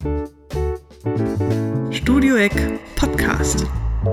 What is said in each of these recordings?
Studio Eck Podcast.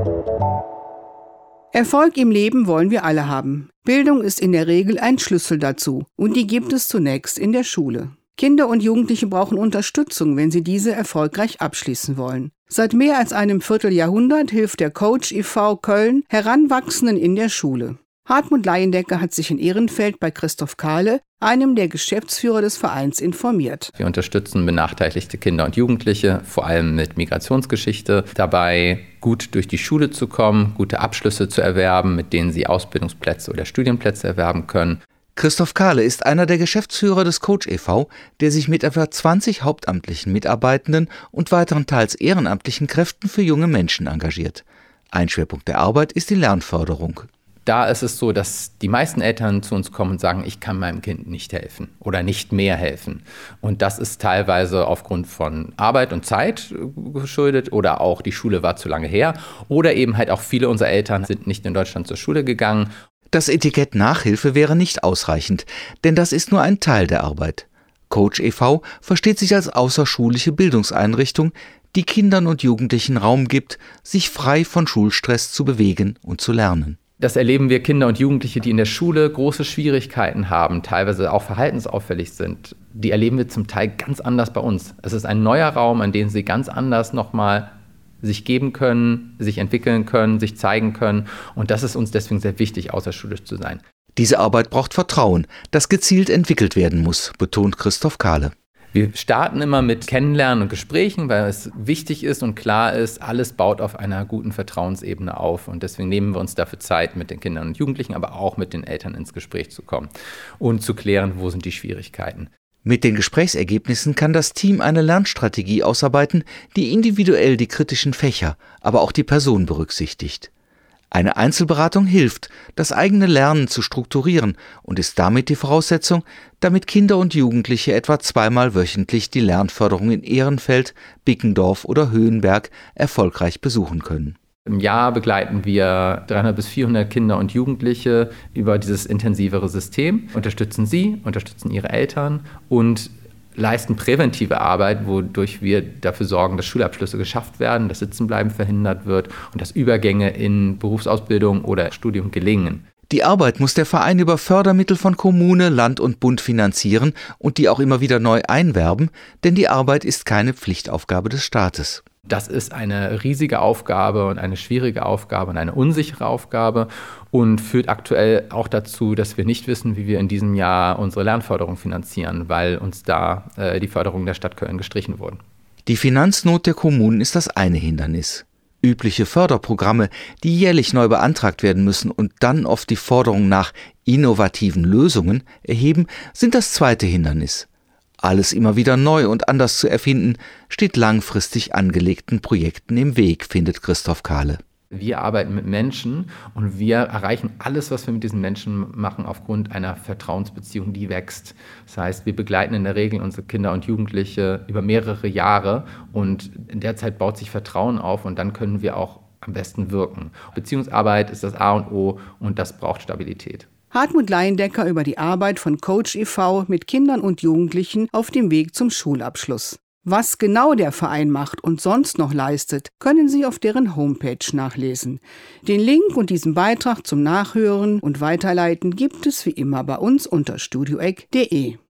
Erfolg im Leben wollen wir alle haben. Bildung ist in der Regel ein Schlüssel dazu und die gibt es zunächst in der Schule. Kinder und Jugendliche brauchen Unterstützung, wenn sie diese erfolgreich abschließen wollen. Seit mehr als einem Vierteljahrhundert hilft der Coach e.V. Köln Heranwachsenden in der Schule. Hartmut Leyendecker hat sich in Ehrenfeld bei Christoph Kahle, einem der Geschäftsführer des Vereins, informiert. Wir unterstützen benachteiligte Kinder und Jugendliche, vor allem mit Migrationsgeschichte, dabei gut durch die Schule zu kommen, gute Abschlüsse zu erwerben, mit denen sie Ausbildungsplätze oder Studienplätze erwerben können. Christoph Kahle ist einer der Geschäftsführer des Coach e.V., der sich mit etwa 20 hauptamtlichen Mitarbeitenden und weiteren teils ehrenamtlichen Kräften für junge Menschen engagiert. Ein Schwerpunkt der Arbeit ist die Lernförderung. Da ist es so, dass die meisten Eltern zu uns kommen und sagen, ich kann meinem Kind nicht helfen oder nicht mehr helfen. Und das ist teilweise aufgrund von Arbeit und Zeit geschuldet oder auch die Schule war zu lange her oder eben halt auch viele unserer Eltern sind nicht in Deutschland zur Schule gegangen. Das Etikett Nachhilfe wäre nicht ausreichend, denn das ist nur ein Teil der Arbeit. Coach e.V. versteht sich als außerschulische Bildungseinrichtung, die Kindern und Jugendlichen Raum gibt, sich frei von Schulstress zu bewegen und zu lernen. Das erleben wir Kinder und Jugendliche, die in der Schule große Schwierigkeiten haben, teilweise auch verhaltensauffällig sind. Die erleben wir zum Teil ganz anders bei uns. Es ist ein neuer Raum, an dem sie ganz anders nochmal sich geben können, sich entwickeln können, sich zeigen können. Und das ist uns deswegen sehr wichtig, außerschulisch zu sein. Diese Arbeit braucht Vertrauen, das gezielt entwickelt werden muss, betont Christoph Kahle. Wir starten immer mit Kennenlernen und Gesprächen, weil es wichtig ist und klar ist, alles baut auf einer guten Vertrauensebene auf. Und deswegen nehmen wir uns dafür Zeit, mit den Kindern und Jugendlichen, aber auch mit den Eltern ins Gespräch zu kommen und zu klären, wo sind die Schwierigkeiten. Mit den Gesprächsergebnissen kann das Team eine Lernstrategie ausarbeiten, die individuell die kritischen Fächer, aber auch die Person berücksichtigt. Eine Einzelberatung hilft, das eigene Lernen zu strukturieren und ist damit die Voraussetzung, damit Kinder und Jugendliche etwa 2-mal wöchentlich die Lernförderung in Ehrenfeld, Bickendorf oder Höhenberg erfolgreich besuchen können. Im Jahr begleiten wir 300 bis 400 Kinder und Jugendliche über dieses intensivere System, unterstützen sie, unterstützen ihre Eltern und leisten präventive Arbeit, wodurch wir dafür sorgen, dass Schulabschlüsse geschafft werden, dass Sitzenbleiben verhindert wird und dass Übergänge in Berufsausbildung oder Studium gelingen. Die Arbeit muss der Verein über Fördermittel von Kommune, Land und Bund finanzieren und die auch immer wieder neu einwerben, denn die Arbeit ist keine Pflichtaufgabe des Staates. Das ist eine riesige Aufgabe und eine schwierige Aufgabe und eine unsichere Aufgabe und führt aktuell auch dazu, dass wir nicht wissen, wie wir in diesem Jahr unsere Lernförderung finanzieren, weil uns da die Förderung der Stadt Köln gestrichen wurden. Die Finanznot der Kommunen ist das eine Hindernis. Übliche Förderprogramme, die jährlich neu beantragt werden müssen und dann oft die Forderung nach innovativen Lösungen erheben, sind das zweite Hindernis. Alles immer wieder neu und anders zu erfinden, steht langfristig angelegten Projekten im Weg, findet Christoph Kahle. Wir arbeiten mit Menschen und wir erreichen alles, was wir mit diesen Menschen machen, aufgrund einer Vertrauensbeziehung, die wächst. Das heißt, wir begleiten in der Regel unsere Kinder und Jugendliche über mehrere Jahre und in der Zeit baut sich Vertrauen auf und dann können wir auch am besten wirken. Beziehungsarbeit ist das A und O und das braucht Stabilität. Hartmut Leyendecker über die Arbeit von Coach e.V. mit Kindern und Jugendlichen auf dem Weg zum Schulabschluss. Was genau der Verein macht und sonst noch leistet, können Sie auf deren Homepage nachlesen. Den Link und diesen Beitrag zum Nachhören und Weiterleiten gibt es wie immer bei uns unter studioeck.de.